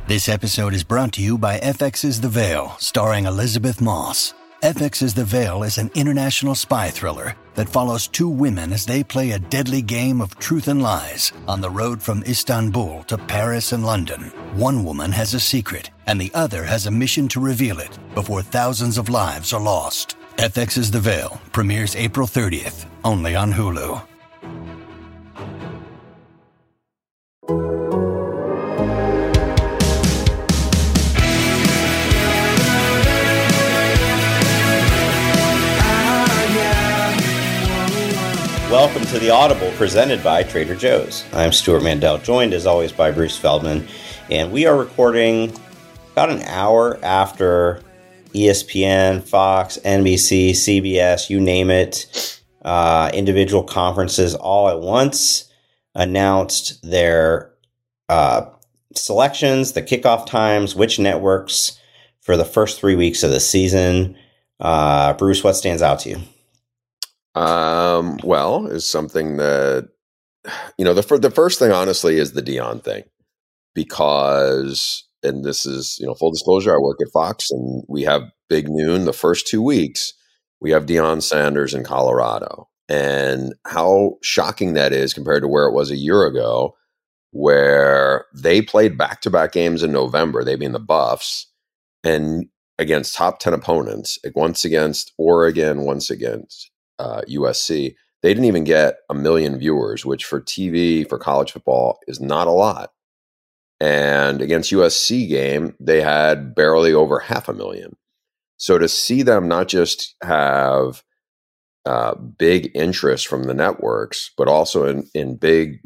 This episode is brought to you by FX's The Veil, starring Elizabeth Moss. FX's The Veil is an international spy thriller that follows two women as they play a deadly game of truth and lies on the road from Istanbul to Paris and London. One woman has a secret, and the other has a mission to reveal it before thousands of lives are lost. FX's The Veil premieres April 30th, only on Hulu. Welcome to The Audible, presented by Trader Joe's. I'm Stuart Mandel, joined as always by Bruce Feldman, and we are recording about an hour after ESPN, Fox, NBC, CBS, you name it, individual conferences all at once announced their selections, the kickoff times, which networks for the first 3 weeks of the season. Bruce, what stands out to you? Well, is something that, the first thing, honestly, is the Deion thing, because, and this is, full disclosure, I work at Fox and we have Big Noon the first 2 weeks. We have Deion Sanders in Colorado, and how shocking that is compared to where it was a year ago, where they played back-to-back games in November, they being the Buffs, and against top 10 opponents, once against Oregon, once against USC. They didn't even get 1 million viewers, which for TV, for college football, is not a lot. And against USC game, they had barely over 500,000. So to see them not just have big interest from the networks, but also in big,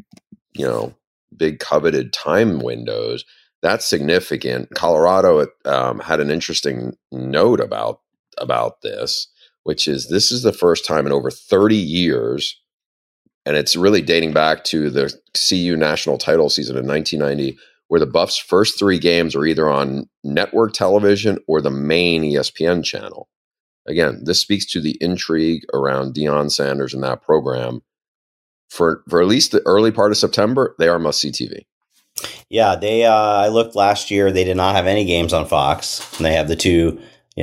big coveted time windows, that's significant. Colorado had an interesting note about this, which is this is the first time in over 30 years, and it's really dating back to the CU national title season in 1990, where the Buffs' first 3 games are either on network television or the main ESPN channel. Again, this speaks to the intrigue around Deion Sanders and that program. For at least the early part of September, they are must-see TV. Yeah, they. I looked last year; they did not have any games on Fox, and they have the two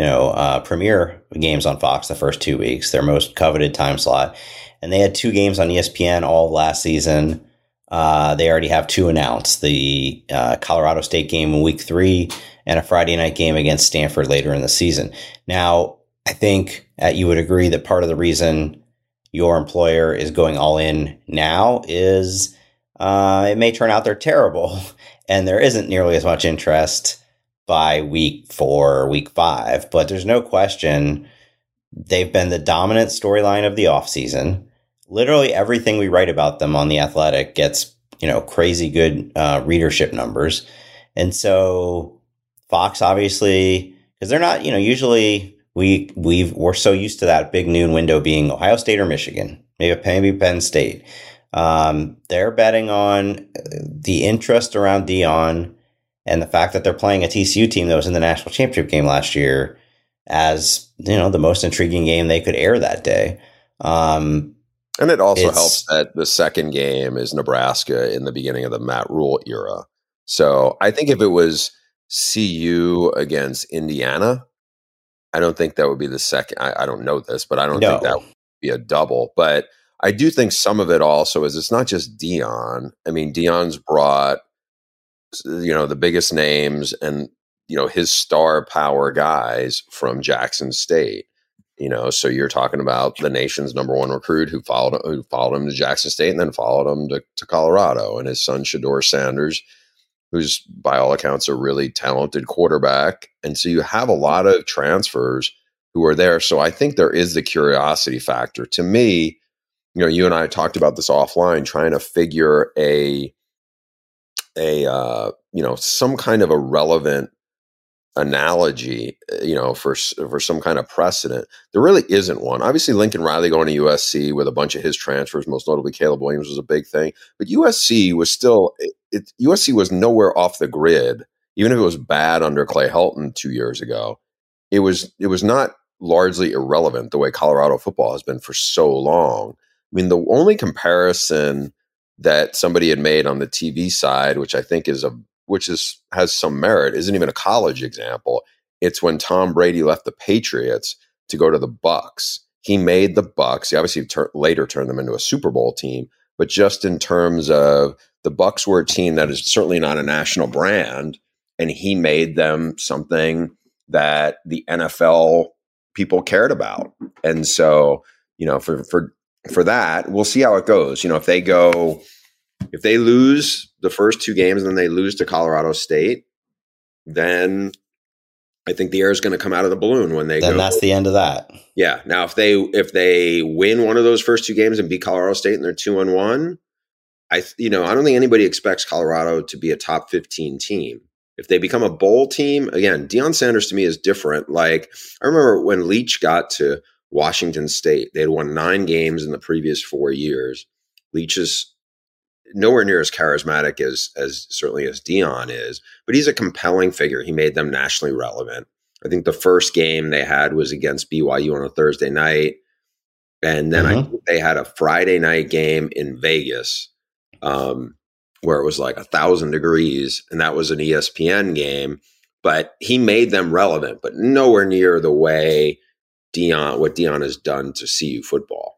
premier games on Fox the first 2 weeks, their most coveted time slot. And they had 2 games on ESPN all of last season. They already have 2 announced, the Colorado State game in week 3 and a Friday night game against Stanford later in the season. Now, I think you would agree that part of the reason your employer is going all in now is it may turn out they're terrible and there isn't nearly as much interest by week 4 or week 5, but there's no question they've been the dominant storyline of the offseason. Literally everything we write about them on The Athletic gets, crazy good readership numbers. And so Fox, obviously, because they're not, usually we're so used to that Big Noon window being Ohio State or Michigan, maybe Penn State. They're betting on the interest around Deion and the fact that they're playing a TCU team that was in the national championship game last year as, the most intriguing game they could air that day. And it also helps that the second game is Nebraska in the beginning of the Matt Rule era. So I think if it was CU against Indiana, I don't think that would be the second. I don't know this, but I don't think that would be a double. But I do think some of it also is it's not just Deion. I mean, Deion's brought the biggest names and, his star power guys from Jackson State, so you're talking about the nation's number 1 recruit who followed him to Jackson State and then followed him to Colorado, and his son, Shedeur Sanders, who's by all accounts a really talented quarterback. And so you have a lot of transfers who are there. So I think there is the curiosity factor. To me, you and I talked about this offline, trying to figure some kind of a relevant analogy, for some kind of precedent. There really isn't one. Obviously, Lincoln Riley going to USC with a bunch of his transfers, most notably Caleb Williams, was a big thing. But USC was still USC was nowhere off the grid, even if it was bad under Clay Helton 2 years ago. It was not largely irrelevant the way Colorado football has been for so long. I mean, the only comparison that somebody had made on the TV side, which I think which has some merit, isn't even a college example. It's when Tom Brady left the Patriots to go to the Bucs. He made the Bucs. He obviously later turned them into a Super Bowl team, but just in terms of the Bucs were a team that is certainly not a national brand, and he made them something that the NFL people cared about. And so, for that, we'll see how it goes. If they lose the first 2 games and then they lose to Colorado State, then I think the air is going to come out of the balloon when they then go. That's the end of that. Yeah. Now, if they win one of those first 2 games and beat Colorado State and they're 2-1, I don't think anybody expects Colorado to be a top 15 team. If they become a bowl team, again, Deion Sanders to me is different. Like, I remember when Leach got to Washington State, they had won 9 games in the previous 4 years. Leach is nowhere near as charismatic as certainly as Deion is, but he's a compelling figure. He made them nationally relevant. I think the first game they had was against BYU on a Thursday night. And then I think they had a Friday night game in Vegas, where it was like 1,000 degrees, and that was an ESPN game. But he made them relevant, but nowhere near the way what Deion has done to CU football.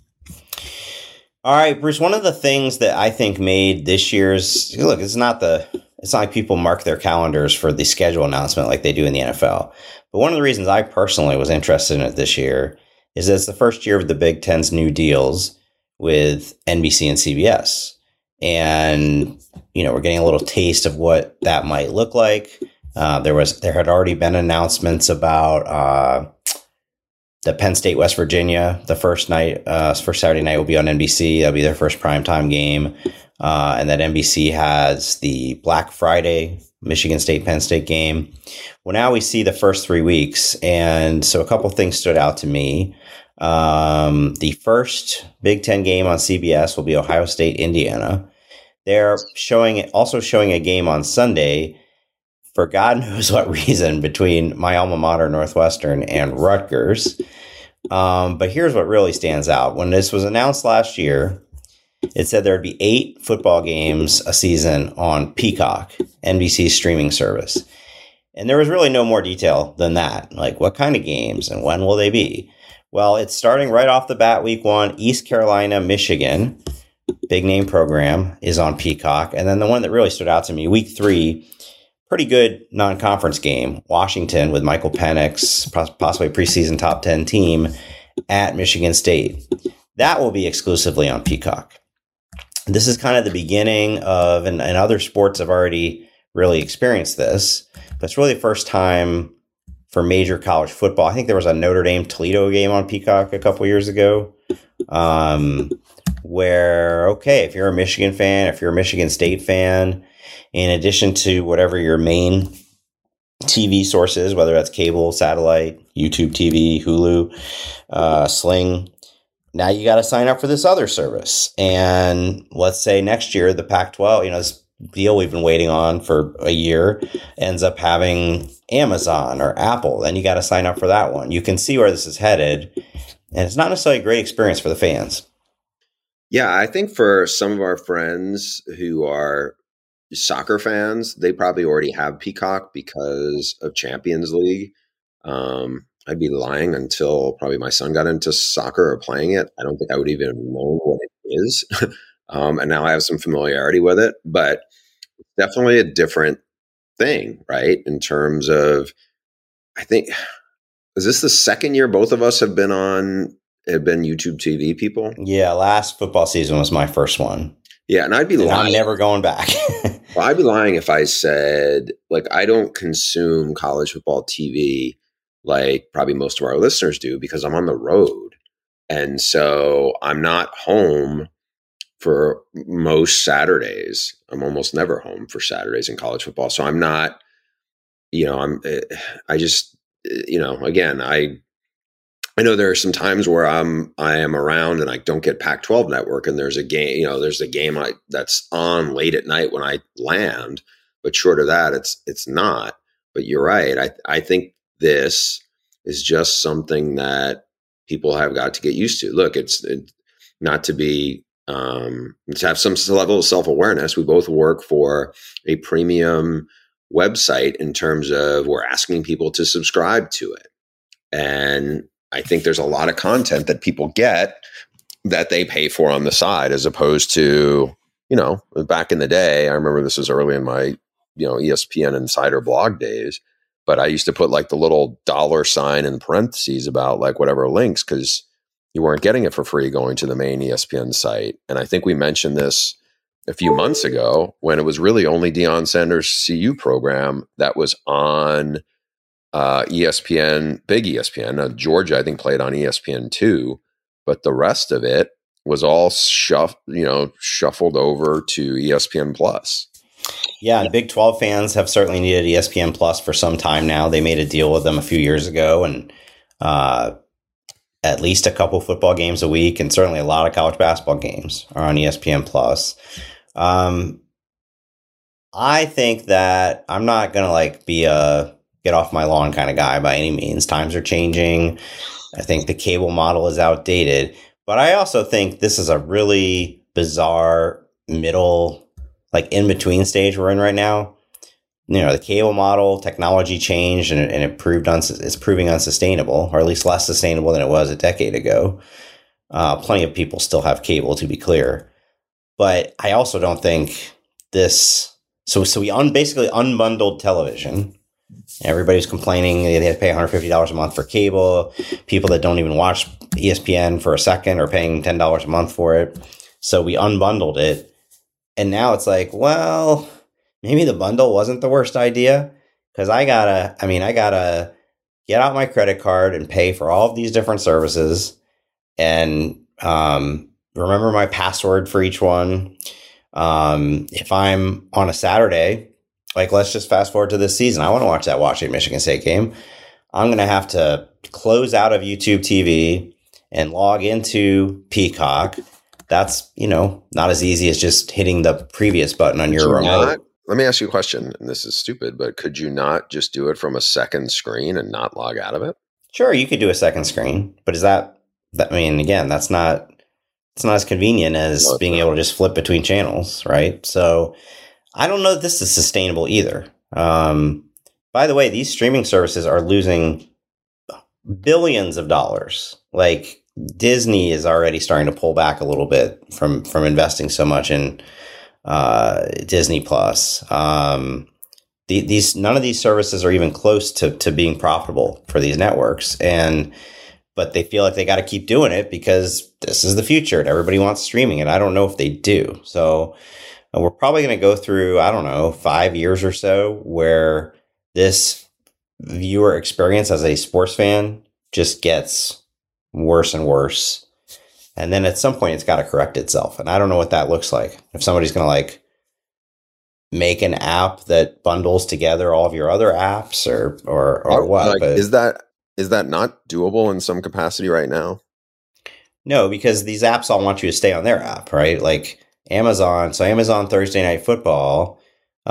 All right, Bruce, one of the things that I think made this year's look, it's not like people mark their calendars for the schedule announcement like they do in the NFL. But one of the reasons I personally was interested in it this year is that it's the first year of the Big Ten's new deals with NBC and CBS. And, we're getting a little taste of what that might look like. There had already been announcements about the Penn State, West Virginia. The first Saturday night will be on NBC. That'll be their first primetime game. And that NBC has the Black Friday Michigan State, Penn State game. Well, now we see the first 3 weeks. And so a couple things stood out to me. The first Big Ten game on CBS will be Ohio State, Indiana. They're also showing a game on Sunday for God knows what reason between my alma mater, Northwestern, and Rutgers. But here's what really stands out. When this was announced last year, it said there would be 8 football games a season on Peacock, NBC's streaming service. And there was really no more detail than that. Like, what kind of games and when will they be? Well, it's starting right off the bat, week 1, East Carolina, Michigan, big name program, is on Peacock. And then the one that really stood out to me, week 3, pretty good non-conference game, Washington with Michael Penix, possibly preseason top 10 team at Michigan State. That will be exclusively on Peacock. This is kind of the beginning of, and other sports have already really experienced this, but it's really the first time for major college football. I think there was a Notre Dame Toledo game on Peacock a couple years ago, where, okay, if you're a Michigan fan, if you're a Michigan State fan, in addition to whatever your main TV source is, whether that's cable, satellite, YouTube TV, Hulu, Sling, now you got to sign up for this other service. And let's say next year, the Pac-12, this deal we've been waiting on for a year ends up having Amazon or Apple. Then you got to sign up for that one. You can see where this is headed. And it's not necessarily a great experience for the fans. Yeah, I think for some of our friends who are soccer fans, they probably already have Peacock because of Champions League. I'd be lying until probably my son got into soccer or playing it. I don't think I would even know what it is. And now I have some familiarity with it, but it's definitely a different thing, right? In terms of, I think, is this the second year both of us have been YouTube TV people? Yeah, last football season was my first one. Yeah, and I'd be lying. I'm never going back. Well, I'd be lying if I said, I don't consume college football TV like probably most of our listeners do because I'm on the road. And so I'm not home for most Saturdays. I'm almost never home for Saturdays in college football. So I'm not, again, I know there are some times where I am around and I don't get Pac-12 network and there's a game, there's a game that's on late at night when I land, but short of that, it's not. But you're right. I think this is just something that people have got to get used to. Look, it's not to be to have some level of self-awareness. We both work for a premium website in terms of we're asking people to subscribe to it. And I think there's a lot of content that people get that they pay for on the side, as opposed to, back in the day, I remember this was early in my, ESPN Insider blog days, but I used to put like the little $ in parentheses about like whatever links, because you weren't getting it for free going to the main ESPN site. And I think we mentioned this a few months ago when it was really only Deion Sanders' CU program that was on ESPN, big ESPN. Now, Georgia, I think, played on ESPN2, but the rest of it was all shuffled over to ESPN Plus. Yeah, Big 12 fans have certainly needed ESPN Plus for some time now. They made a deal with them a few years ago, and at least a couple football games a week, and certainly a lot of college basketball games are on ESPN Plus. I think that I'm not going to be a get off my lawn kind of guy by any means. Times are changing. I think the cable model is outdated, but I also think this is a really bizarre middle, in between stage we're in right now. The cable model, technology changed, and it it's proving unsustainable, or at least less sustainable than it was a decade ago. Plenty of people still have cable, to be clear, but I also don't think this. So we basically unbundled television. Everybody's complaining they have to pay $150 a month for cable. People that don't even watch ESPN for a second are paying $10 a month for it. So we unbundled it. And now it's like, well, maybe the bundle wasn't the worst idea, because I gotta get out my credit card and pay for all of these different services and remember my password for each one. If I'm on a Saturday, let's just fast forward to this season. I want to watch that Washington Michigan State game. I'm going to have to close out of YouTube TV and log into Peacock. That's, not as easy as just hitting the previous button on your remote. Let me ask you a question, and this is stupid, but could you not just do it from a second screen and not log out of it? Sure, you could do a second screen, but is that again, it's not as convenient as being able to just flip between channels, right? So I don't know that this is sustainable either. By the way, these streaming services are losing billions of dollars. Disney is already starting to pull back a little bit from investing so much in Disney Plus. None of these services are even close to being profitable for these networks, but they feel like they got to keep doing it because this is the future and everybody wants streaming, and I don't know if they do. So we're probably going to go through, 5 years or so where this viewer experience as a sports fan just gets worse and worse. And then at some point it's got to correct itself. And I don't know what that looks like. If somebody's going to make an app that bundles together all of your other apps or what. But is that not doable in some capacity right now? No, because these apps all want you to stay on their app, right? Amazon. So Amazon Thursday Night Football,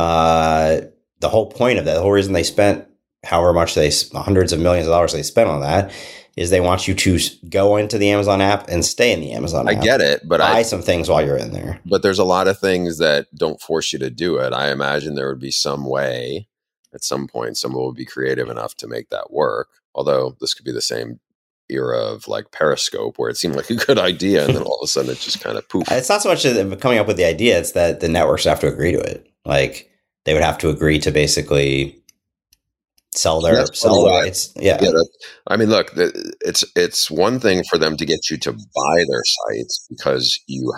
the whole point of that, the whole reason they spent however much hundreds of millions of dollars they spent on that is they want you to go into the Amazon app and stay in the Amazon app. I get it, but buy some things while you're in there. But there's a lot of things that don't force you to do it. I imagine there would be some way at some point someone would be creative enough to make that work. Although this could be the same era of Periscope where it seemed like a good idea and then all of a sudden it just kind of poof. It's not so much coming up with the idea, it's that the networks have to agree to it. They would have to agree to basically sell their rights. Yeah. Look, it's one thing for them to get you to buy their sites because you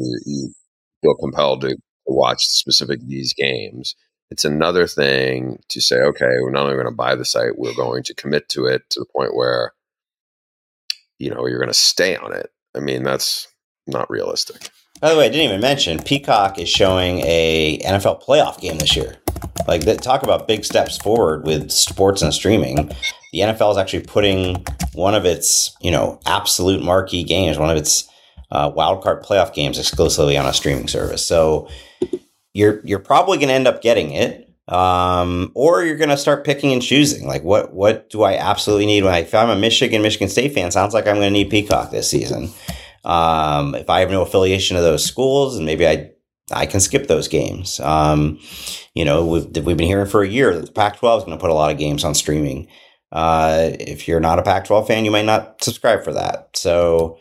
feel compelled to watch specific these games. It's another thing to say, okay, we're not only going to buy the site, we're going to commit to it to the point where you're going to stay on it. That's not realistic. By the way, I didn't even mention Peacock is showing a NFL playoff game this year. Talk about big steps forward with sports and streaming. The NFL is actually putting one of its, absolute marquee games, one of its wildcard playoff games exclusively on a streaming service. So you're probably going to end up getting it, or you're going to start picking and choosing. What do I absolutely need? If I'm a Michigan State fan, sounds like I'm going to need Peacock this season. If I have no affiliation to those schools, and maybe I can skip those games. We've been hearing for a year that the Pac-12 is going to put a lot of games on streaming. If you're not a Pac-12 fan, you might not subscribe for that. So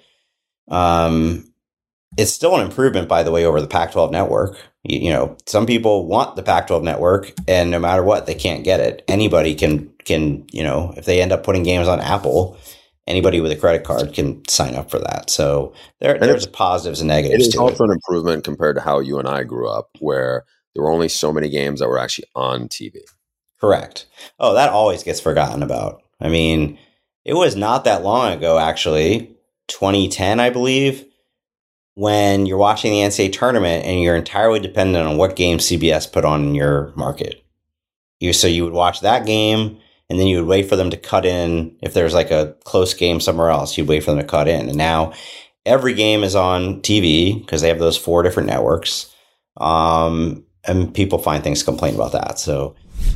it's still an improvement, by the way, over the Pac-12 network. Some people want the Pac-12 network, and no matter what, they can't get it. Anybody can if they end up putting games on Apple, anybody with a credit card can sign up for that. So there's positives and negatives. It is also an improvement compared to how you and I grew up, where there were only so many games that were actually on TV. Correct. Oh, that always gets forgotten about. I mean, it was not that long ago, actually, 2010, I believe, when you're watching the NCAA tournament and you're entirely dependent on what game CBS put on in your market. So you would watch that game, and then you would wait for them to cut in. If there's like a close game somewhere else, you'd wait for them to cut in. And now every game is on TV because they have those 4 different networks. And people find things to complain about that. So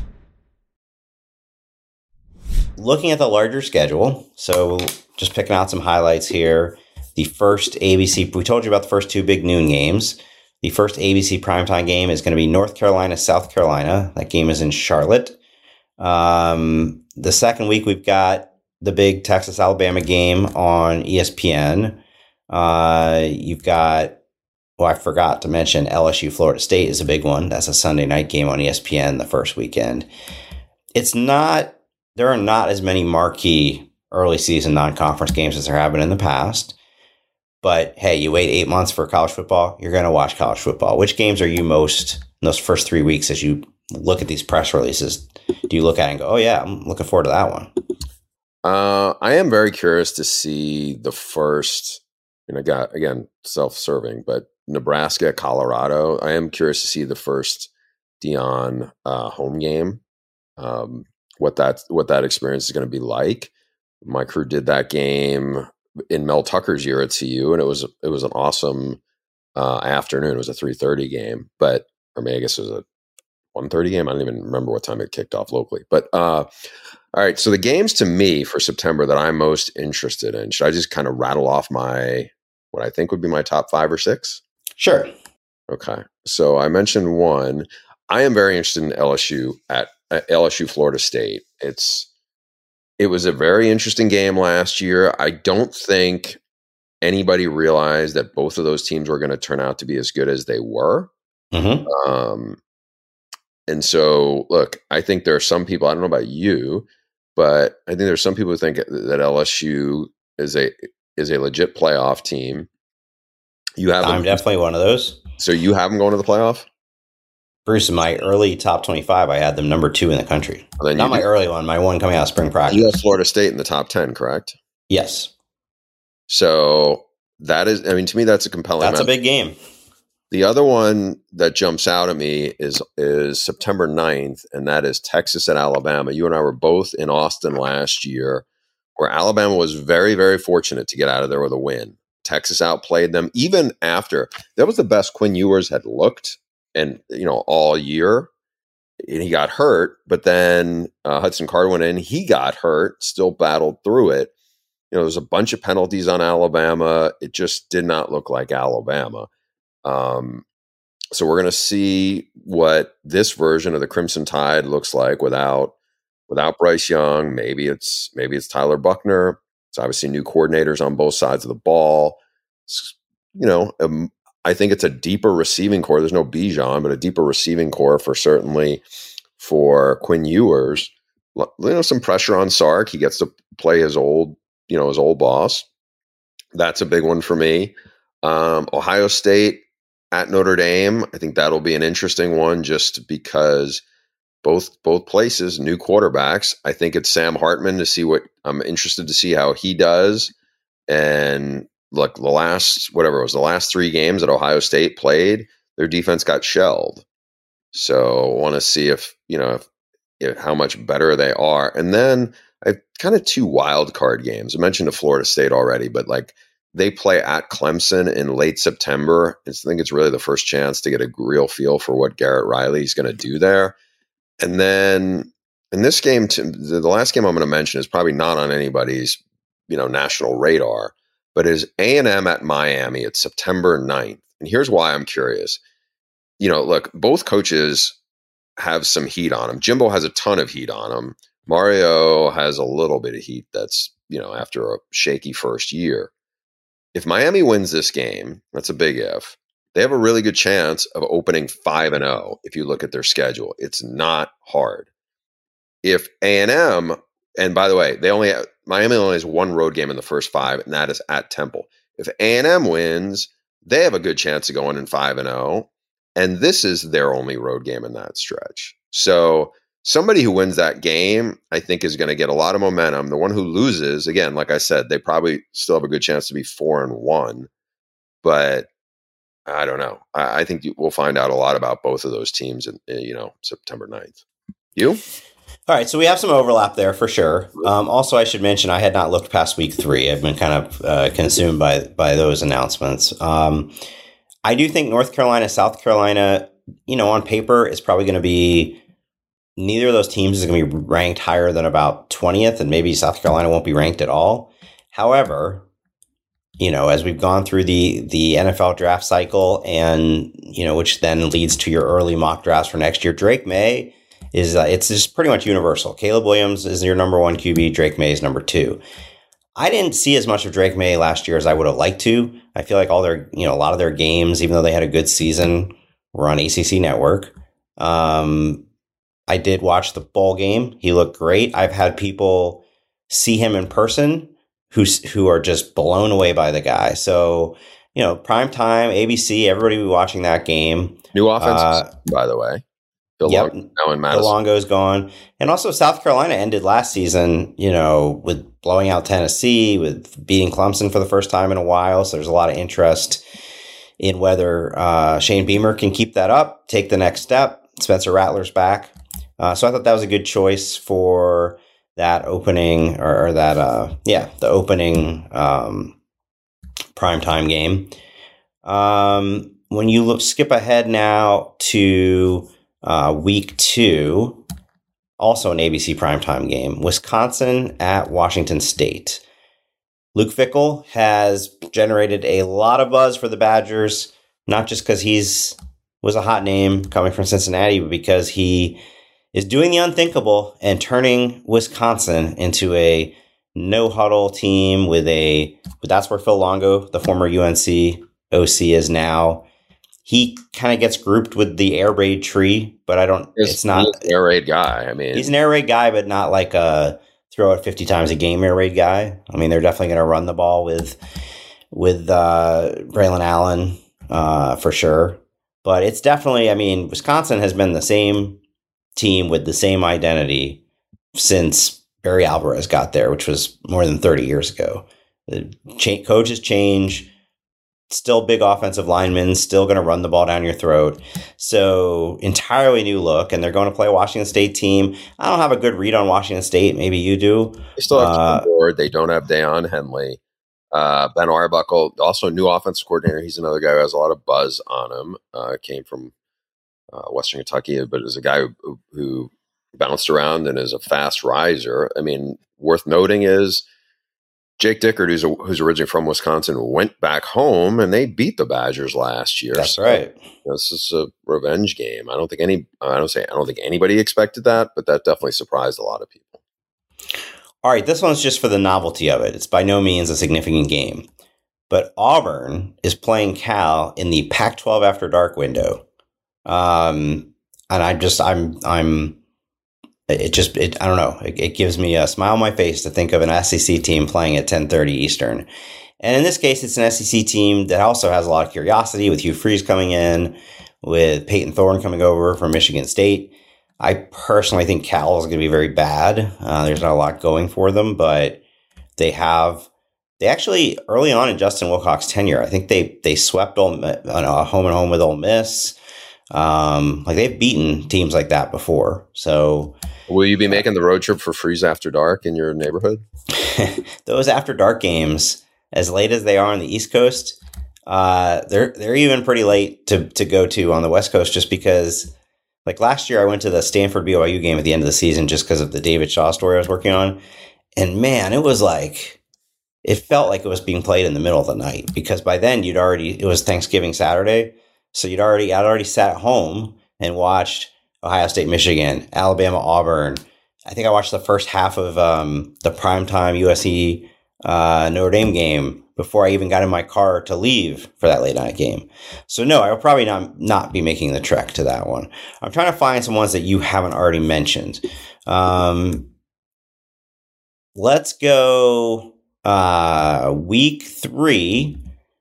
looking at the larger schedule, so just picking out some highlights here. The first ABC, we told you about the first 2 big noon games. The first ABC primetime game is going to be North Carolina, South Carolina. That game is in Charlotte. The second week, we've got the big Texas-Alabama game on ESPN. You've got, I forgot to mention LSU, Florida State is a big one. That's a Sunday night game on ESPN the first weekend. There are not as many marquee early season non-conference games as there have been in the past. But hey, you wait 8 months for college football, you're going to watch college football. Which games are you most, in those first 3 weeks, as you look at these press releases, do you look at it and go, oh yeah, I'm looking forward to that one? I am very curious to see the first, again, self-serving, but Nebraska, Colorado. I am curious to see the first Deion home game, what that experience is going to be like. My crew did that game in Mel Tucker's year at CU, and it was an awesome afternoon. It was a 3:30 game, I guess it was a 1:30 game. I don't even remember what time it kicked off locally. But all right, so the games to me for September that I'm most interested in, should I just kind of rattle off what I think would be my top 5 or 6? Sure. Okay, so I mentioned one. I am very interested in LSU at LSU Florida State. It was a very interesting game last year. I don't think anybody realized that both of those teams were going to turn out to be as good as they were. Mm-hmm. And so, look, I think there are some people, I don't know about you, but I think there's some people who think that LSU is a legit playoff team. I'm definitely one of those. So you have them going to the playoff? Bruce, in my early top 25, I had them number 2 in the country. Not my early one, my one coming out of spring practice. You have Florida State in the top 10, correct? Yes. So that is, to me, that's a compelling. That's a big game. The other one that jumps out at me is September 9th, and that is Texas at Alabama. You and I were both in Austin last year, where Alabama was very, very fortunate to get out of there with a win. Texas outplayed them even after. That was the best Quinn Ewers had looked, and all year. And he got hurt, but then Hudson Card went in. He got hurt, still battled through it. There was a bunch of penalties on Alabama. It just did not look like Alabama. So we're going to see what this version of the Crimson Tide looks like without Bryce Young. Maybe it's Tyler Buchner. It's obviously new coordinators on both sides of the ball. I think it's a deeper receiving core. There's no Bijan, but a deeper receiving core for Quinn Ewers. Some pressure on Sark. He gets to play his old boss. That's a big one for me. Ohio State at Notre Dame. I think that'll be an interesting one just because both places, new quarterbacks. I think it's Sam Hartman I'm interested to see how he does. And look, the last 3 games that Ohio State played, their defense got shelled. So I want to see if how much better they are. And then I have kind of 2 wild card games. I mentioned the Florida State already, but they play at Clemson in late September. I think it's really the first chance to get a real feel for what Garrett Riley is going to do there. And then in this game, the last game I'm going to mention is probably not on anybody's national radar. but is A&M at Miami. It's September 9th. And here's why I'm curious. Look, both coaches have some heat on him. Jimbo has a ton of heat on him. Mario has a little bit of heat that's, after a shaky first year. If Miami wins this game, that's a big if, they have a really good chance of opening 5-0 if you look at their schedule. It's not hard. If A&M, and by the way, Miami only has one road game in the first 5, and that is at Temple. If A&M wins, they have a good chance of going in 5-0, and this is their only road game in that stretch. So somebody who wins that game, I think, is going to get a lot of momentum. The one who loses, again, like I said, they probably still have a good chance to be 4-1, but I don't know. I think we'll find out a lot about both of those teams in September 9th. You? All right, so we have some overlap there for sure. Also, I should mention I had not looked past week 3. I've been kind of consumed by those announcements. I do think North Carolina, South Carolina, on paper is probably going to be, neither of those teams is going to be ranked higher than about 20th, and maybe South Carolina won't be ranked at all. However, as we've gone through the NFL draft cycle and, which then leads to your early mock drafts for next year, Drake May is, it's just pretty much universal. Caleb Williams is your number 1 QB. Drake May is number 2. I didn't see as much of Drake May last year as I would have liked to. I feel like a lot of their games, even though they had a good season, were on ACC Network. I did watch the bowl game. He looked great. I've had people see him in person who are just blown away by the guy. So, prime time, ABC, everybody will be watching that game. New offense, by the way. Now in Madison. Longo's gone. And also South Carolina ended last season, with blowing out Tennessee, with beating Clemson for the first time in a while. So there's a lot of interest in whether Shane Beamer can keep that up, take the next step. Spencer Rattler's back. So I thought that was a good choice for that opening the opening primetime game. When you skip ahead now to week 2, also an ABC primetime game, Wisconsin at Washington State. Luke Fickell has generated a lot of buzz for the Badgers, not just because was a hot name coming from Cincinnati, but because he is doing the unthinkable and turning Wisconsin into a no-huddle team that's where Phil Longo, the former UNC OC, is now. He kind of gets grouped with the air raid tree, but it's not an air raid guy. He's an air raid guy, but not like a throw it 50 times a game air raid guy. They're definitely going to run the ball with Braylon Allen for sure. But it's definitely, Wisconsin has been the same team with the same identity since Barry Alvarez got there, which was more than 30 years ago. The coaches change, still big offensive linemen, still going to run the ball down your throat. So entirely new look, and they're going to play a Washington State team. I don't have a good read on Washington State. Maybe you do. They still have Jim Ward. They don't have Deion Henley. Ben Arbuckle, also a new offensive coordinator. He's another guy who has a lot of buzz on him. Came from Western Kentucky, but is a guy who bounced around and is a fast riser. Worth noting is Jake Dickert, who's originally from Wisconsin, went back home and they beat the Badgers last year. That's right. This is a revenge game. I don't think anybody expected that, but that definitely surprised a lot of people. All right, this one's just for the novelty of it. It's by no means a significant game, but Auburn is playing Cal in the Pac-12 After Dark window. And I don't know. It gives me a smile on my face to think of an SEC team playing at 10:30 Eastern. And in this case, it's an SEC team that also has a lot of curiosity, with Hugh Freeze coming in, with Peyton Thorne coming over from Michigan State. I personally think Cal is going to be very bad. There's not a lot going for them, but they actually, early on in Justin Wilcox's tenure, I think they swept home and home with Ole Miss. They've beaten teams like that before. So will you be making the road trip for Freeze After Dark in your neighborhood? Those After Dark games, as late as they are on the East Coast, they're even pretty late to go to on the West Coast, just because, like last year, I went to the Stanford BYU game at the end of the season just because of the David Shaw story I was working on. And man, it was like it felt like it was being played in the middle of the night, because by then it was Thanksgiving Saturday. So I'd already sat at home and watched Ohio State, Michigan, Alabama, Auburn. I think I watched the first half of the primetime USC Notre Dame game before I even got in my car to leave for that late night game. So no, I will probably not be making the trek to that one. I'm trying to find some ones that you haven't already mentioned. Let's go week 3.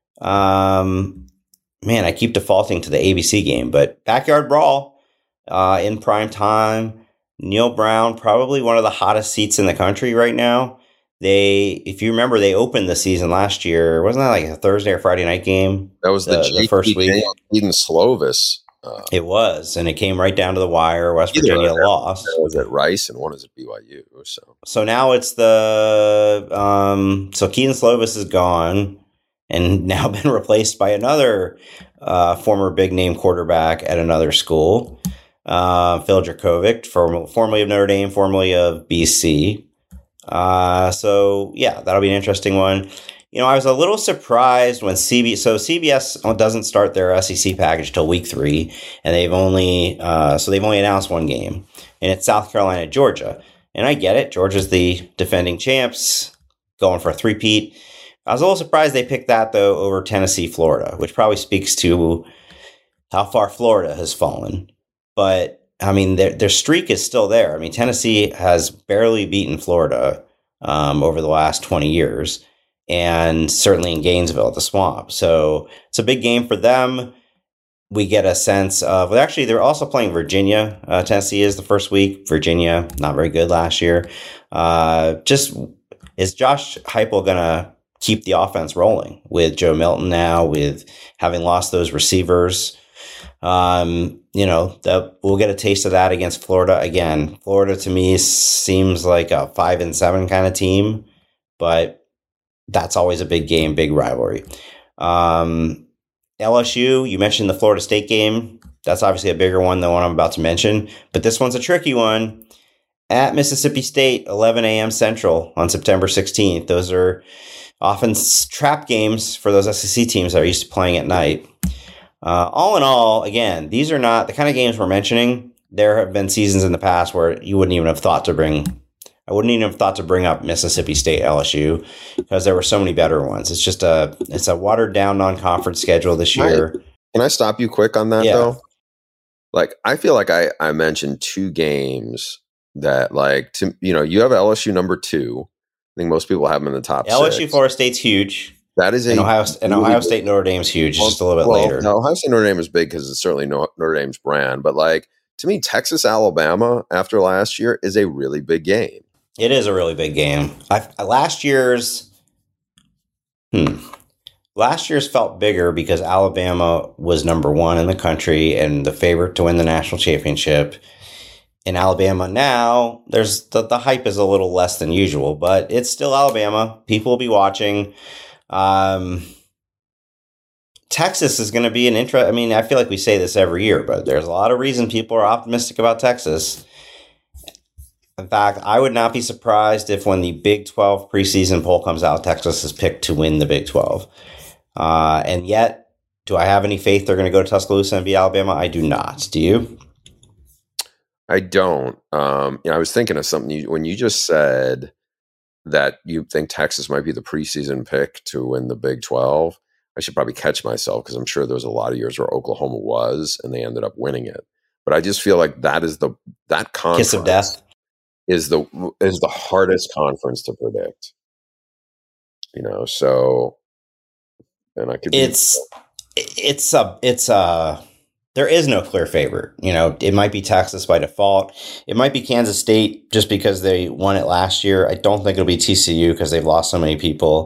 Man, I keep defaulting to the ABC game, but Backyard Brawl in prime time. Neil Brown, probably one of the hottest seats in the country right now. If you remember, they opened the season last year. Wasn't that like a Thursday or Friday night game? That was the first week. Eden Slovis. It was, and it came right down to the wire. West Virginia lost. Was at Rice and one is at BYU. So now it's so Keaton Slovis is gone and now been replaced by another former big name quarterback at another school, Phil Dracovic, formerly of Notre Dame, formerly of BC. So yeah, that'll be an interesting one. I was a little surprised when CBS doesn't start their SEC package till week 3, and they've only announced one game, and it's South Carolina, Georgia. And I get it. Georgia's the defending champs, going for a three-peat. I was a little surprised they picked that, though, over Tennessee, Florida, which probably speaks to how far Florida has fallen. But I mean, their streak is still there. I mean, Tennessee has barely beaten Florida over the last 20 years, and certainly in Gainesville at the Swamp. So it's a big game for them. We get a sense of, well, actually, they're also playing Virginia. Tennessee is the first week. Virginia, not very good last year. Is Josh Heupel going to keep the offense rolling with Joe Milton now, with having lost those receivers? We'll get a taste of that against Florida. Again, Florida to me seems like a 5-7 kind of team, but that's always a big game, big rivalry. LSU, you mentioned the Florida State game. That's obviously a bigger one than the one I'm about to mention, but this one's a tricky one. At Mississippi State, 11 a.m. Central on September 16th. Those are often trap games for those SEC teams that are used to playing at night. All in all, again, these are not the kind of games we're mentioning. There have been seasons in the past where I wouldn't even have thought to bring up Mississippi State LSU, because there were so many better ones. It's a watered down non-conference schedule this year. Can I stop you quick on that though? Like, I feel like I mentioned 2 games that, like, you have LSU number 2. I think most people have them in the top LSU 6. Florida State's huge. That is Ohio State Notre Dame's huge, just a little bit later. No, Ohio State Notre Dame is big because it's certainly Notre Dame's brand. But, like, to me, Texas Alabama after last year is a really big game. It is a really big game. Last year's felt bigger because Alabama was number 1 in the country and the favorite to win the national championship. In Alabama now, there's the hype is a little less than usual, but it's still Alabama. People will be watching. Texas is going to be an interest. I mean, I feel like we say this every year, but there's a lot of reason people are optimistic about Texas. In fact, I would not be surprised if when the Big 12 preseason poll comes out, Texas is picked to win the Big 12. And yet, do I have any faith they're going to go to Tuscaloosa and beat Alabama? I do not. Do you? I don't. I was thinking of something when you just said that you think Texas might be the preseason pick to win the Big 12. I should probably catch myself, because I'm sure there was a lot of years where Oklahoma was and they ended up winning it. But I just feel like that conference kiss of death is the hardest conference to predict. So, and I could. There is no clear favorite. It might be Texas by default. It might be Kansas State just because they won it last year. I don't think it'll be TCU because they've lost so many people.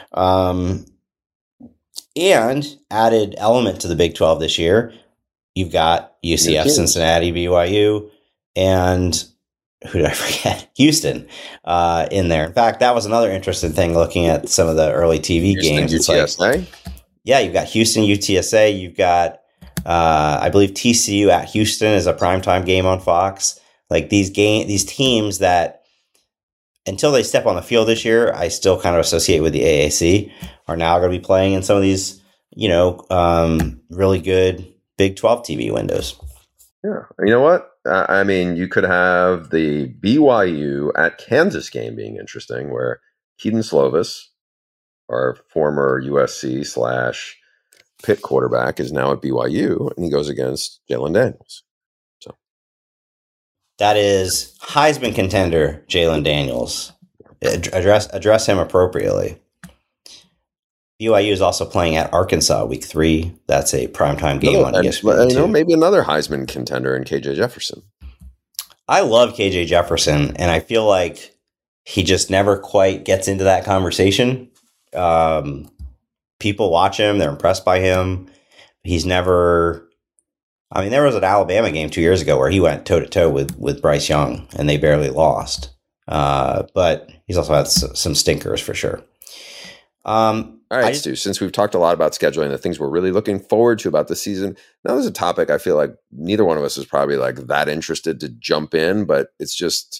And added element to the Big 12 this year, you've got UCF, Cincinnati, BYU, and who did I forget? Houston in there. In fact, that was another interesting thing looking at some of the early TV games. UTSA? You've got Houston, UTSA. You've got, I believe, TCU at Houston is a primetime game on Fox. Like these teams that until they step on the field this year, I still kind of associate with the AAC, are now going to be playing in some of these, really good Big 12 TV windows. Yeah. You know what? I mean, you could have the BYU at Kansas game being interesting, where Keaton Slovis, our former USC / Pitt quarterback, is now at BYU, and he goes against Jalon Daniels. So that is Heisman contender Jalon Daniels. Address him appropriately. BYU is also playing at Arkansas week 3. That's a primetime game on ESPN. Maybe another Heisman contender in KJ Jefferson. I love KJ Jefferson, and I feel like he just never quite gets into that conversation. People watch him; they're impressed by him. He's never. I mean, there was an Alabama game 2 years ago where he went toe to toe with Bryce Young, and they barely lost. But he's also had some stinkers for sure. All right, Stu, since we've talked a lot about scheduling, the things we're really looking forward to about the season, now there's a topic I feel like neither one of us is probably like that interested to jump in, but it's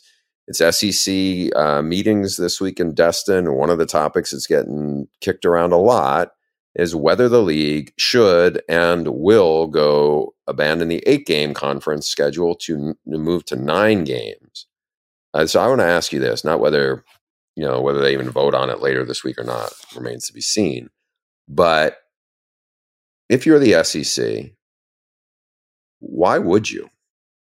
SEC meetings this week in Destin. And one of the topics that's getting kicked around a lot is whether the league should and will go abandon the 8-game conference schedule to move to 9 games. So I want to ask you this, not whether they even vote on it later this week or not, remains to be seen. But if you're the SEC, why would you?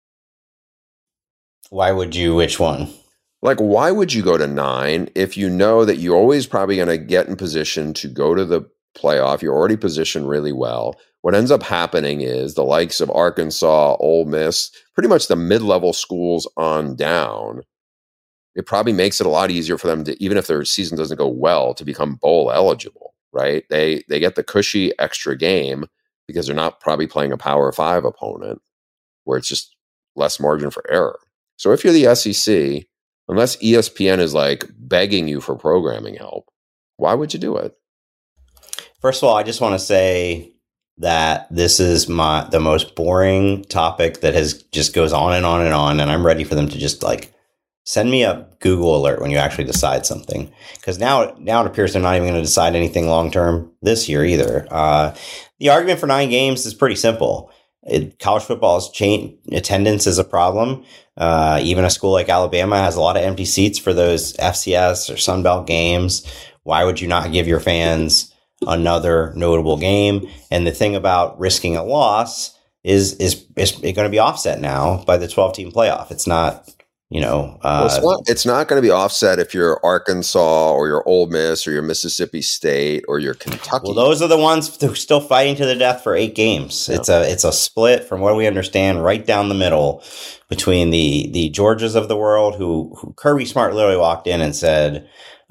Why would you? Which one? Like, why would you go to 9 if you know that you're always probably going to get in position to go to the playoff? You're already positioned really well. What ends up happening is the likes of Arkansas, Ole Miss, pretty much the mid-level schools on down, it probably makes it a lot easier for them to, even if their season doesn't go well, to become bowl eligible, right? They get the cushy extra game because they're not probably playing a Power 5 opponent where it's just less margin for error. So if you're the SEC, unless ESPN is like begging you for programming help, why would you do it? First of all, I just want to say that this is the most boring topic that just goes on and on and on, and I'm ready for them to just like send me a Google alert when you actually decide something. Because now it appears they're not even going to decide anything long-term this year either. The argument for 9 games is pretty simple. College football's attendance is a problem. Even a school like Alabama has a lot of empty seats for those FCS or Sun Belt games. Why would you not give your fans another notable game? And the thing about risking a loss is going to be offset now by the 12-team playoff. It's not... it's not going to be offset if you're Arkansas or you're Ole Miss or you're Mississippi State or you're Kentucky. Well, those are the ones who are still fighting to the death for 8 games. Yeah. It's a split, from what we understand, right down the middle between the Georgias of the world, who Kirby Smart literally walked in and said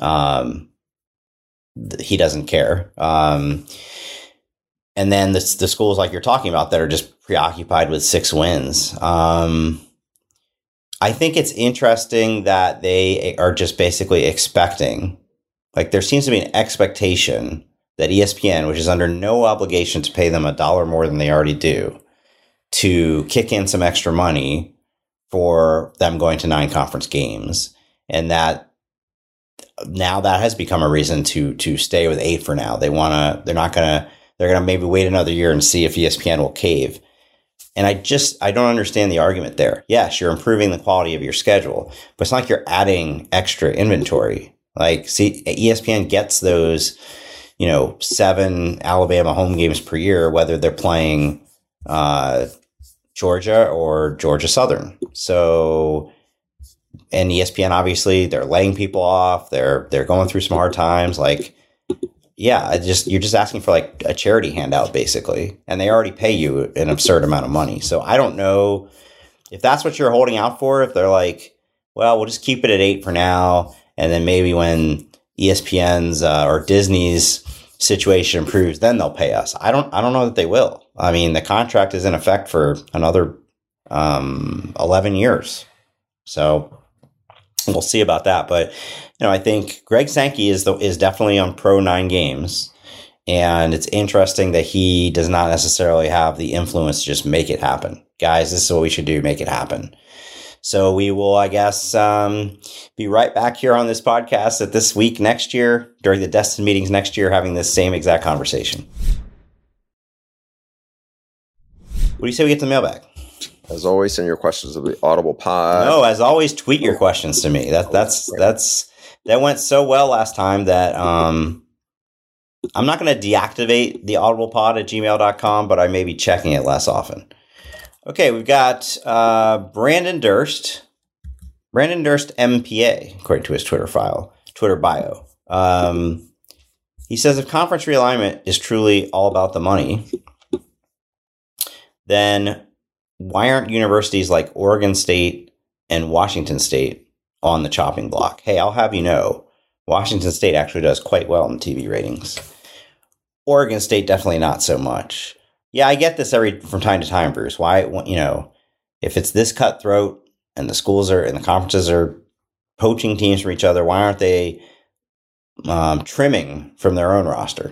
he doesn't care. And then the schools like you're talking about that are just preoccupied with 6 wins. I think it's interesting that they are just basically expecting, like there seems to be an expectation that ESPN, which is under no obligation to pay them $1 more than they already do, to kick in some extra money for them going to 9 conference games. And that now that has become a reason to stay with 8 for now. They're going to maybe wait another year and see if ESPN will cave. And I don't understand the argument there. Yes, you're improving the quality of your schedule, but it's not like you're adding extra inventory. Like, see, ESPN gets those, 7 Alabama home games per year, whether they're playing Georgia or Georgia Southern. So, and ESPN, obviously, they're laying people off. They're going through some hard times. Like, yeah, you're just asking for like a charity handout, basically, and they already pay you an absurd amount of money. So I don't know if that's what you're holding out for. If they're like, well, we'll just keep it at 8 for now, and then maybe when ESPN's or Disney's situation improves, then they'll pay us. I don't know that they will. I mean, the contract is in effect for another 11 years, so we'll see about that. But I think Greg Sankey is definitely on pro 9 games, and it's interesting that he does not necessarily have the influence to just make it happen. Guys, this is what we should do, make it happen. So we will, I guess, be right back here on this podcast at this week next year, during the Destin meetings next year, having this same exact conversation. What do you say we get to the mailbag? As always, send your questions to the Audible Pod. No, as always, tweet your questions to me. That went so well last time that I'm not going to deactivate the audiblepod@gmail.com, but I may be checking it less often. Okay, we've got Brandon Durst. Brandon Durst MPA, according to his Twitter bio. He says, if conference realignment is truly all about the money, then why aren't universities like Oregon State and Washington State on the chopping block? Hey, I'll have you know, Washington State actually does quite well in TV ratings. Oregon State definitely not so much. Yeah, I get this from time to time, Bruce. Why, if it's this cutthroat and the schools and the conferences are poaching teams from each other, why aren't they trimming from their own roster?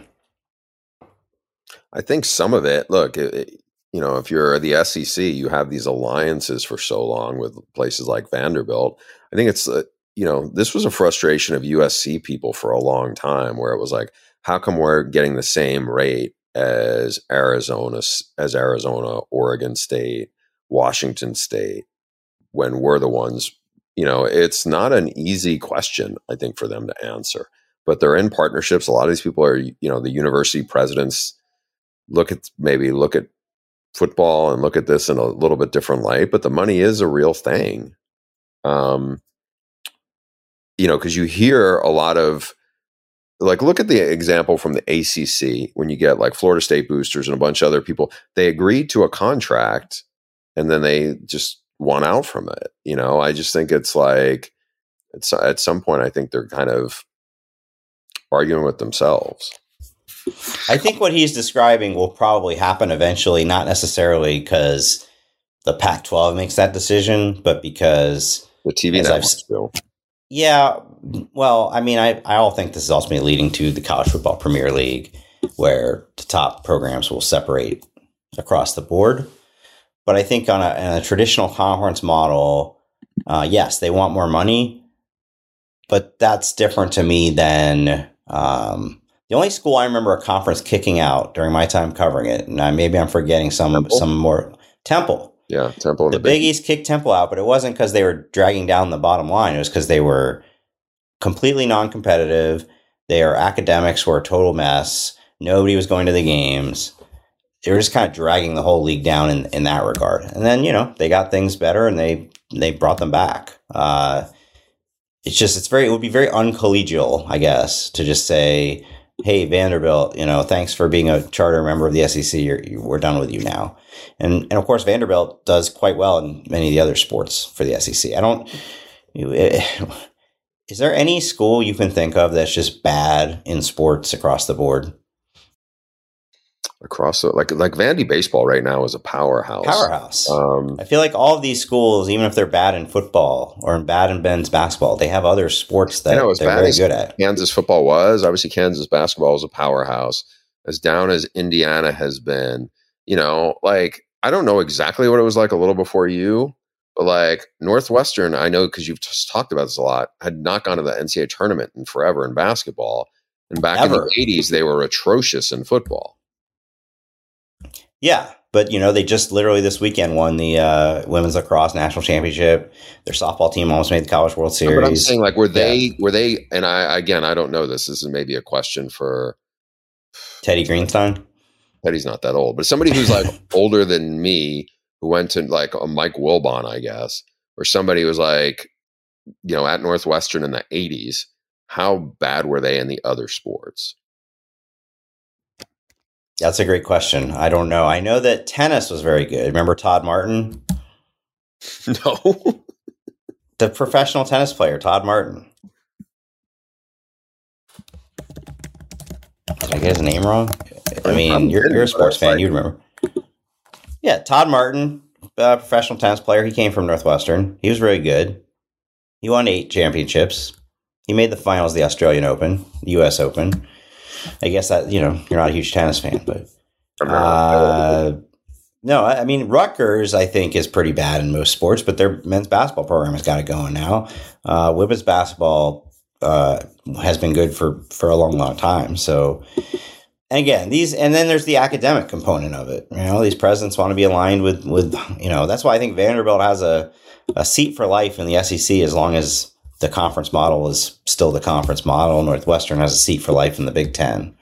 I think some of it, look, if you're the SEC, you have these alliances for so long with places like Vanderbilt. I think it's, this was a frustration of USC people for a long time, where it was like, how come we're getting the same rate as Arizona, Oregon State, Washington State, when we're the ones, it's not an easy question, I think, for them to answer. But they're in partnerships. A lot of these people are, the university presidents look at football and look at this in a little bit different light, but the money is a real thing. Because you hear a lot of, look at the example from the ACC when you get like Florida State boosters and a bunch of other people. They agreed to a contract and then they just want out from it. I just think it's like, at some point, I think they're kind of arguing with themselves. I think what he's describing will probably happen eventually, not necessarily because the Pac-12 makes that decision, but because the TV networks do. Yeah, well, I mean, I all think this is ultimately leading to the College Football Premier League, where the top programs will separate across the board. But I think on a traditional conference model, yes, they want more money, but that's different to me than the only school I remember a conference kicking out during my time covering it, and maybe I'm forgetting some more. Temple. Yeah, Temple. The Big East kicked Temple out, but it wasn't because they were dragging down the bottom line. It was because they were completely non-competitive. Their academics were a total mess. Nobody was going to the games. They were just kind of dragging the whole league down in that regard. And then, they got things better and they brought them back. It would be very uncollegial, I guess, to just say, hey, Vanderbilt, thanks for being a charter member of the SEC. We're done with you now. And of course, Vanderbilt does quite well in many of the other sports for the SEC. Is there any school you can think of that's just bad in sports across the board? Like Vandy baseball right now is a powerhouse. I feel like all of these schools, even if they're bad in football or bad in men's basketball, they have other sports that they're very good at. Kansas football was, obviously Kansas basketball was a powerhouse. As down as Indiana has been, I don't know exactly what it was like a little before you, but like Northwestern, I know because you've just talked about this a lot, had not gone to the NCAA tournament in forever in basketball. And back in the 80s, they were atrocious in football. Yeah, but they just literally this weekend won the women's lacrosse national championship. Their softball team almost made the College World Series. But I'm saying, were they? And I don't know this. This is maybe a question for Teddy Greenstein. Teddy's not that old, but somebody who's like older than me, who went to like a Mike Wilbon, I guess, or somebody who was like, at Northwestern in the 80s. How bad were they in the other sports? That's a great question. I don't know. I know that tennis was very good. Remember Todd Martin? No. The professional tennis player, Todd Martin. Did I get his name wrong? I mean, you're a sports fan. You'd remember. Yeah, Todd Martin, professional tennis player. He came from Northwestern. He was really good. He won 8 championships. He made the finals of the Australian Open, the U.S. Open. I guess that, you're not a huge tennis fan, but No, I mean, Rutgers, I think, is pretty bad in most sports, but their men's basketball program has got it going now. Women's basketball has been good for a long, long time. So, and again, and then there's the academic component of it. These presidents want to be aligned with that's why I think Vanderbilt has a seat for life in the SEC as long as the conference model is still the conference model. Northwestern has a seat for life in the Big Ten.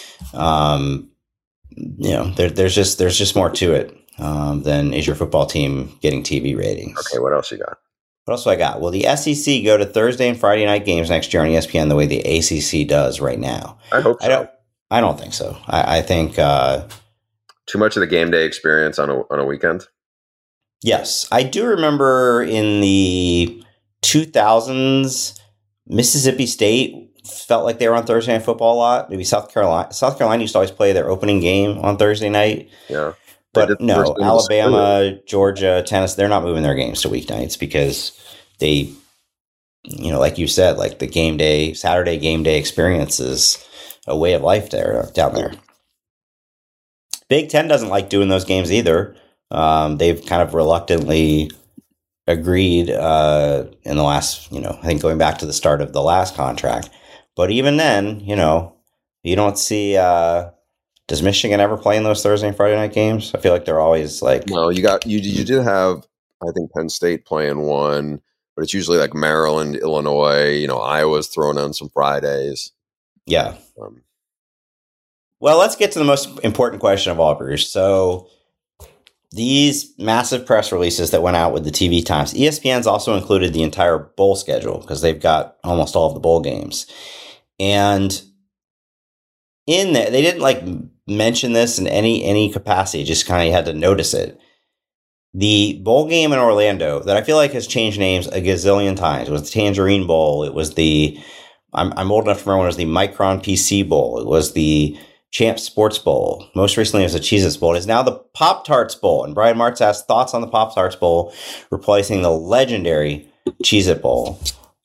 There's just more to it than is your football team getting TV ratings. Okay, what else you got? What else do I got? Well, the SEC go to Thursday and Friday night games next year on ESPN the way the ACC does right now. I hope so. I don't think so. I think too much of the game day experience on a weekend. Yes, I do remember in the 2000s, Mississippi State felt like they were on Thursday Night Football a lot. Maybe South Carolina. South Carolina used to always play their opening game on Thursday night. Yeah. But no, Alabama, Georgia, Tennessee, they're not moving their games to weeknights because they, like you said, like the Saturday game day experience is a way of life down there. Big Ten doesn't like doing those games either. They've kind of reluctantly agreed in the last, I think going back to the start of the last contract. But even then, you don't see, does Michigan ever play in those Thursday and Friday night games? I feel like they're always like... No, you did have, I think, Penn State playing one, but it's usually like Maryland, Illinois, Iowa's throwing on some Fridays. Yeah. Well, let's get to the most important question of all, Bruce. So these massive press releases that went out with the TV times, ESPN's also included the entire bowl schedule because they've got almost all of the bowl games. And in there, they didn't mention this in any capacity, just kind of had to notice it. The bowl game in Orlando that I feel like has changed names a gazillion times. It was the Tangerine Bowl. It was I'm old enough to remember when it was the Micron PC Bowl. It was the Champ Sports Bowl. Most recently, it was the Cheez-Its Bowl. It is now the Pop-Tarts Bowl. And Brian Martz asked thoughts on the Pop-Tarts Bowl, replacing the legendary Cheez-It Bowl.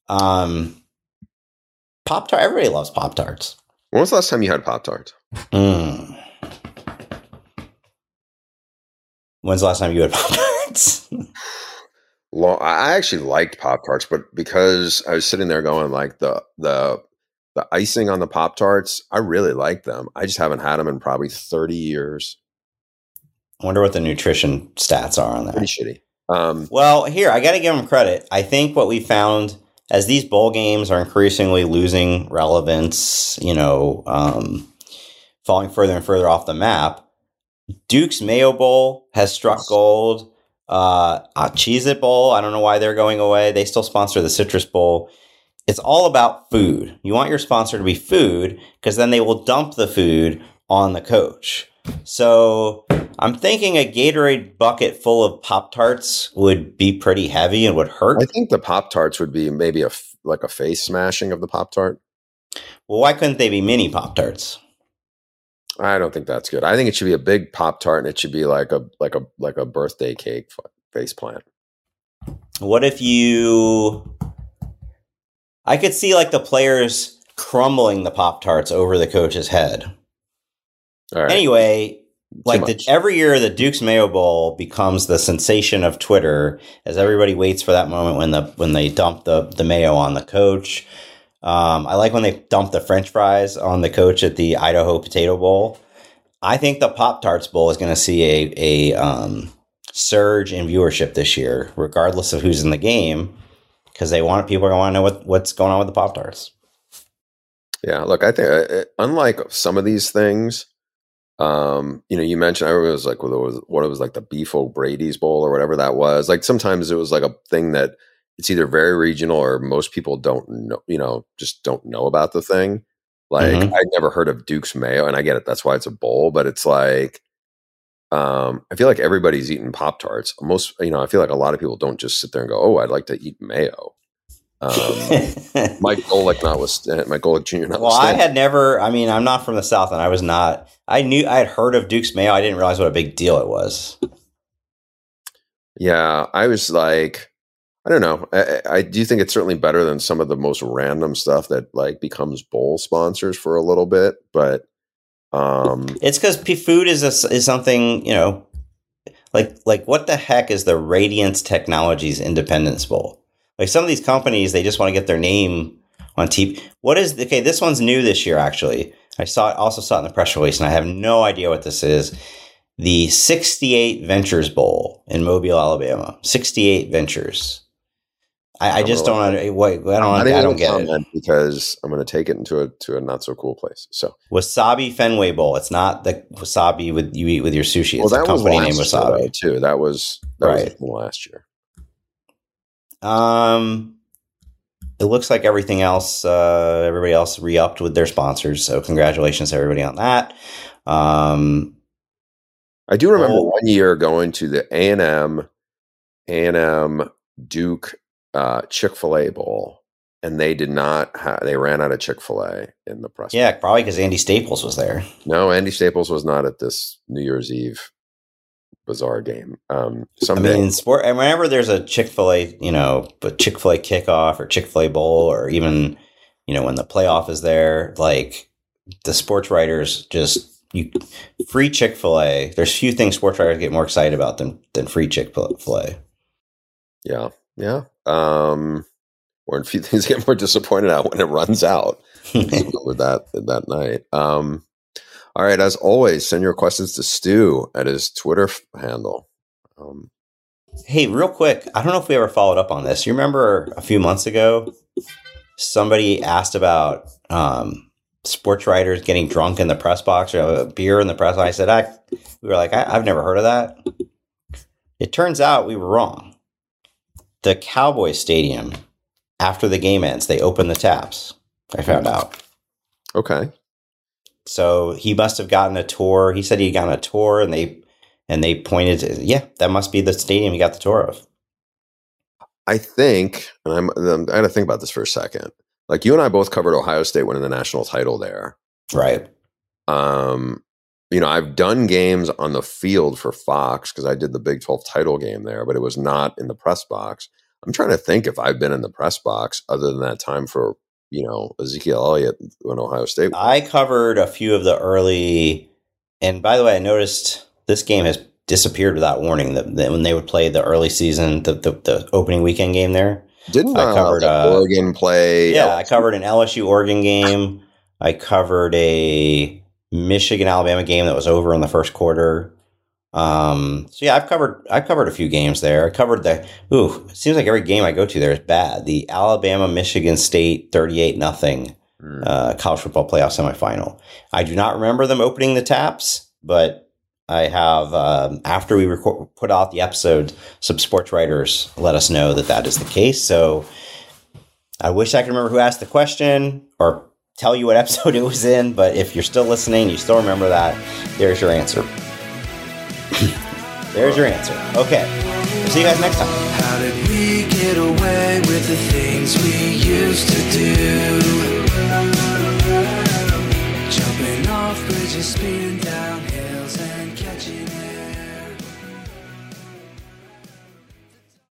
Pop-Tart, everybody loves Pop-Tarts. When was the last time you had Pop-Tarts? When's the last time you had Pop-Tarts? I actually liked Pop-Tarts, but because I was sitting there going like the icing on the Pop-Tarts, I really like them. I just haven't had them in probably 30 years. I wonder what the nutrition stats are on that. Pretty shitty. Well, here, I got to give them credit. I think what we found as these bowl games are increasingly losing relevance, falling further and further off the map, Duke's Mayo Bowl has struck gold. Cheez-It Bowl, I don't know why they're going away. They still sponsor the Citrus Bowl. It's all about food. You want your sponsor to be food because then they will dump the food on the coach. So I'm thinking a Gatorade bucket full of Pop-Tarts would be pretty heavy and would hurt. I think the Pop-Tarts would be maybe a face smashing of the Pop-Tart. Well, why couldn't they be mini Pop-Tarts? I don't think that's good. I think it should be a big Pop-Tart and it should be like a birthday cake face plant. What if I could see like the players crumbling the Pop-Tarts over the coach's head. All right. Anyway, every year the Duke's Mayo Bowl becomes the sensation of Twitter as everybody waits for that moment when they dump the mayo on the coach. I like when they dump the French fries on the coach at the Idaho Potato Bowl. I think the Pop-Tarts Bowl is going to see a surge in viewership this year, regardless of who's in the game, because people are going to want to know what's going on with the Pop-Tarts. Yeah, look, I think unlike some of these things, you mentioned, I remember it was like what it was like the Beef O'Brady's Bowl or whatever that was. Like sometimes it was like a thing that it's either very regional or most people don't know, just don't know about the thing. Like I'd never heard of Duke's Mayo, and I get it. That's why it's a bowl, but it's like, I feel like everybody's eating Pop-Tarts. I feel like a lot of people don't just sit there and go, "Oh, I'd like to eat mayo." Mike Golick Jr. Well, I had never. I mean, I'm not from the South, and I was not. I had heard of Duke's Mayo. I didn't realize what a big deal it was. Yeah, I was like, I don't know. I do think it's certainly better than some of the most random stuff that like becomes bowl sponsors for a little bit, but it's because food is something, like what the heck is the Radiance Technologies Independence Bowl? Like some of these companies, they just want to get their name on TV. Okay, this one's new this year, actually. I also saw it in the press release, and I have no idea what this is. The 68 Ventures Bowl in Mobile, Alabama. 68 Ventures. I just don't. I don't get it because I'm going to take it to a not so cool place. So Wasabi Fenway Bowl. It's not the wasabi you eat with your sushi. It's that a company was named Wasabi year, too. That was right last year. It looks like everything else. Everybody else re-upped with their sponsors. So congratulations to everybody on that. I do remember 1 year going to the A&M Duke Chick-fil-A Bowl, and they did not they ran out of Chick-fil-A in the press. Yeah, probably because Andy Staples was there. No, Andy Staples was not at this New Year's Eve bizarre game. Someday. I mean, and whenever there's a Chick-fil-A, a Chick-fil-A kickoff or Chick-fil-A bowl, or even, when the playoff is there, like the sports writers free Chick-fil-A. There's few things sports writers get more excited about than free Chick-fil-A. Yeah. Yeah. Or a few things get more disappointed at when it runs out with that night. All right. As always, send your questions to Stu at his Twitter handle. Hey, real quick. I don't know if we ever followed up on this. You remember a few months ago, somebody asked about sports writers getting drunk in the press box or beer in the press box. I said, we were like, I've never heard of that. It turns out we were wrong. The Cowboys Stadium, after the game ends, they open the taps. I found out. Okay. So he must have gotten a tour. He said he'd gotten a tour, and they pointed to, that must be the stadium he got the tour of. I think, and I'm going to think about this for a second. Like you and I both covered Ohio State winning the national title there. Right. I've done games on the field for Fox because I did the Big 12 title game there, but it was not in the press box. I'm trying to think if I've been in the press box other than that time for, Ezekiel Elliott when Ohio State. I covered a few of the early, and by the way, I noticed this game has disappeared without warning. That when they would play the early season, the opening weekend game there. Didn't I covered Oregon play? Yeah, I covered an LSU Oregon game. I covered a Michigan Alabama game that was over in the first quarter. I've covered a few games there. I covered it seems like every game I go to there is bad. The Alabama Michigan State 38-0 college football playoff semifinal. I do not remember them opening the taps, but I have after we put out the episode, some sports writers let us know that is the case. So I wish I could remember who asked the question or tell you what episode it was in, but if you're still listening, you still remember that, there's your answer. There's your answer. Okay. See you guys next time. How did we get away with the things we used to do? Jumping off bridges, speeding down hills and catching it.